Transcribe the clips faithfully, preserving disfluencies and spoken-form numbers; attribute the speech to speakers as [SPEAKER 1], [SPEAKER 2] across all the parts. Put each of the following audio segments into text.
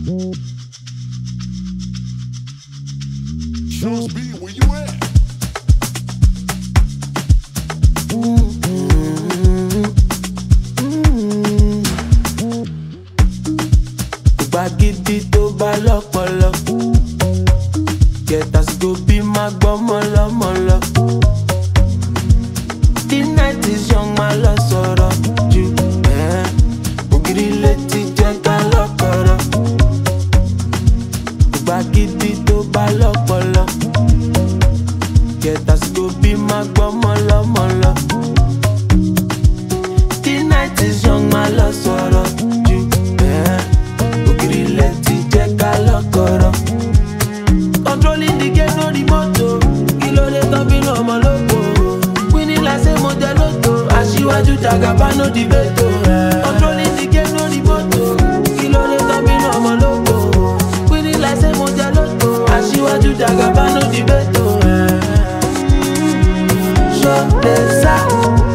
[SPEAKER 1] Shows me where you at.
[SPEAKER 2] Gbàgìdì tó bá lọ́pọlọ, get as go be má gbọ́mọ lọ́mọ lọ. The night is young, má lọ sọ̀rọ̀ jù. Ògiri létí jẹ́ ká lọ́kọ̀rọ̀. Gbàgìdì tó bá lọ́pọlọ, get as go be má gbọ́mọ lọ́mọ lọ. The night is young, má lọ sọ̀rọ̀ jù. Ògiri létí jẹ́ ká lọ́kọ̀rọ̀. Controlling the game, no remote. Kilo de tobino ọmọ lóko. Winning like say mo jẹ lotto. Aṣíwájú Jagaba no debate. Controlling the game, no remote. Kilo de tobino ọmọ lóko. Winning like say mo jẹ lotto. Aṣíwájú Jagaba no debate. Show the side.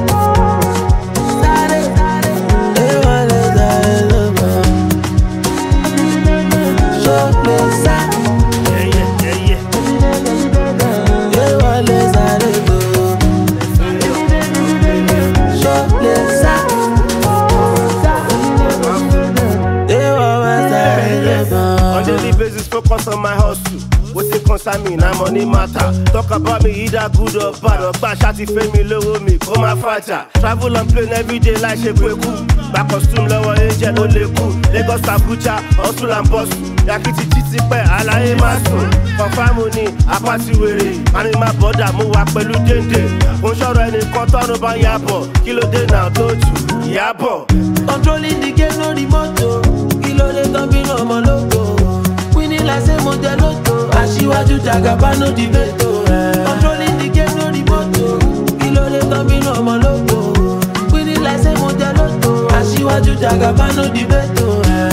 [SPEAKER 3] On daily basis, focus on my hustle. What it concern me, now money matter. Talk about me either good or bad. Or bad shawty fame me, low me, come my fighter. Travel and plane every day like she cool. Back costume, lower angel, only cool. Lagos Abuja, hustle and bustle. Yakiti titi pe, alaye maso. Confirm money, apati were. And in my border, mo wa pẹ̀lú dende. Mo ṣọ̀rọ̀ ẹni kan tọ́nu bá yàbọ̀. Kí ló dé náà tó jù, yàbọ̀.
[SPEAKER 2] Controlling the game, no remote. Kilo de tobino ọmọ lóko. Winning like say mo jẹ lotto. Aṣíwájú Jagaba no debate. Controlling the game, no remote. Kilo de tobino ọmọ lóko. Winning like say mo jẹ lotto. Aṣíwájú Jagaba no debate.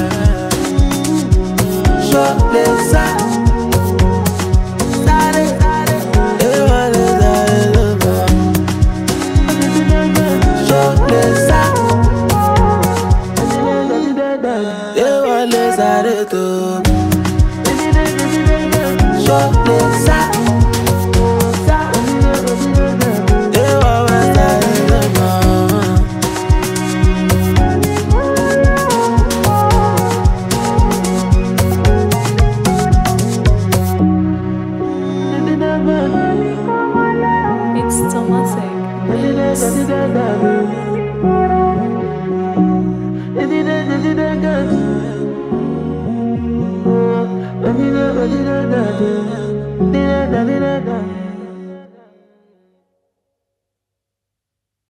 [SPEAKER 2] Show the side.
[SPEAKER 4] It's Tomasek.
[SPEAKER 2] Yes.